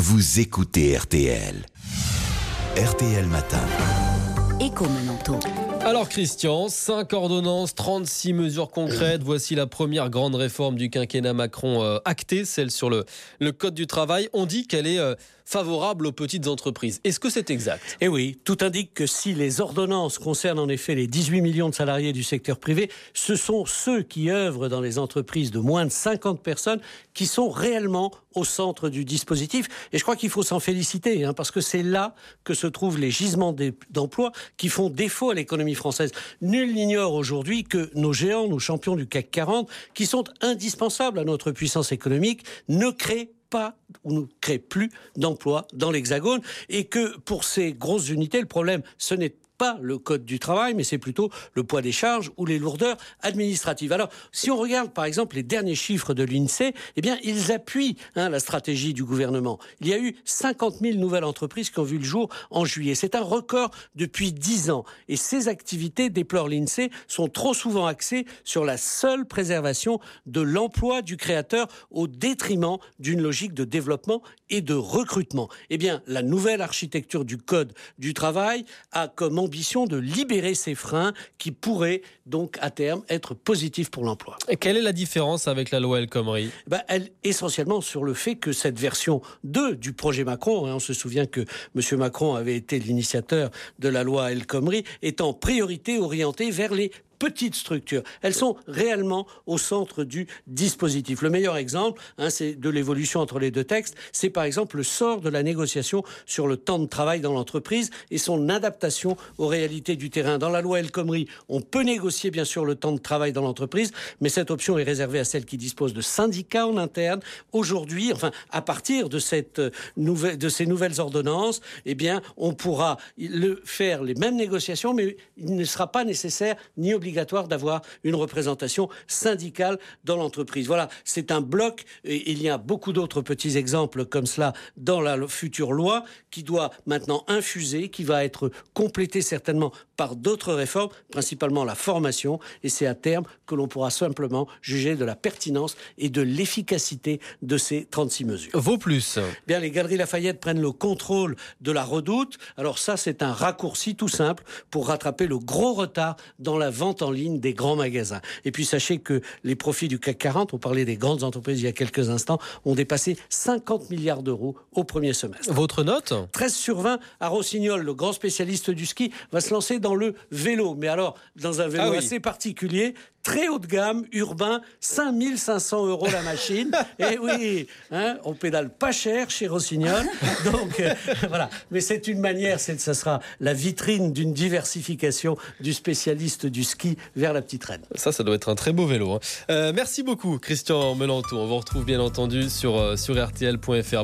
vous écoutez RTL. RTL Matin. Écho Menanto. Alors Christian, 5 ordonnances, 36 mesures concrètes. Voici la première grande réforme du quinquennat Macron actée, celle sur le Code du travail. On dit qu'elle est favorable aux petites entreprises. Est-ce que c'est exact ? Eh oui, tout indique que si les ordonnances concernent en effet les 18 millions de salariés du secteur privé, ce sont ceux qui œuvrent dans les entreprises de moins de 50 personnes qui sont réellement au centre du dispositif. Et je crois qu'il faut s'en féliciter, parce que c'est là que se trouvent les gisements d'emplois qui font défaut à l'économie française. Nul n'ignore aujourd'hui que nos géants, nos champions du CAC 40, qui sont indispensables à notre puissance économique, ne créent pas ou ne créent plus d'emplois dans l'Hexagone, et que pour ces grosses unités, le problème, ce n'est pas le code du travail, mais c'est plutôt le poids des charges ou les lourdeurs administratives. Alors, si on regarde par exemple les derniers chiffres de l'INSEE, eh bien, ils appuient la stratégie du gouvernement. Il y a eu 50 000 nouvelles entreprises qui ont vu le jour en juillet. C'est un record depuis 10 ans. Et ces activités, déplore l'INSEE, sont trop souvent axées sur la seule préservation de l'emploi du créateur au détriment d'une logique de développement et de recrutement. Eh bien, la nouvelle architecture du code du travail a comme ambition de libérer ces freins qui pourraient donc à terme être positifs pour l'emploi. Et quelle est la différence avec la loi El Khomri ? Elle, essentiellement sur le fait que cette version 2 du projet Macron, on se souvient que M. Macron avait été l'initiateur de la loi El Khomri, est en priorité orientée vers les petites structures. Elles sont réellement au centre du dispositif. Le meilleur exemple, c'est de l'évolution entre les deux textes, c'est par exemple le sort de la négociation sur le temps de travail dans l'entreprise et son adaptation aux réalités du terrain. Dans la loi El Khomri, on peut négocier bien sûr le temps de travail dans l'entreprise, mais cette option est réservée à celles qui disposent de syndicats en interne. Aujourd'hui, à partir de ces nouvelles ordonnances, eh bien, on pourra faire les mêmes négociations, mais il ne sera pas nécessaire ni obligatoire d'avoir une représentation syndicale dans l'entreprise. Voilà, c'est un bloc, et il y a beaucoup d'autres petits exemples comme cela dans la future loi qui doit maintenant infuser, qui va être complétée certainement par d'autres réformes, principalement la formation, et c'est à terme que l'on pourra simplement juger de la pertinence et de l'efficacité de ces 36 mesures. Vaut plus. Bien, les Galeries Lafayette prennent le contrôle de la Redoute. Alors ça, c'est un raccourci tout simple pour rattraper le gros retard dans la vente en ligne des grands magasins. Et puis sachez que les profits du CAC 40, on parlait des grandes entreprises il y a quelques instants, ont dépassé 50 milliards d'euros au premier semestre. Votre note ? 13 sur 20 à Rossignol, le grand spécialiste du ski, va se lancer dans le vélo. Mais alors, dans un vélo assez particulier, très haut de gamme, urbain, 5 500 € la machine. Et oui, on pédale pas cher chez Rossignol. Donc, voilà. Mais c'est une manière, ça sera la vitrine d'une diversification du spécialiste du ski vers la petite reine. Ça doit être un très beau vélo. Merci beaucoup, Christian Menanto. On vous retrouve bien entendu sur RTL.fr.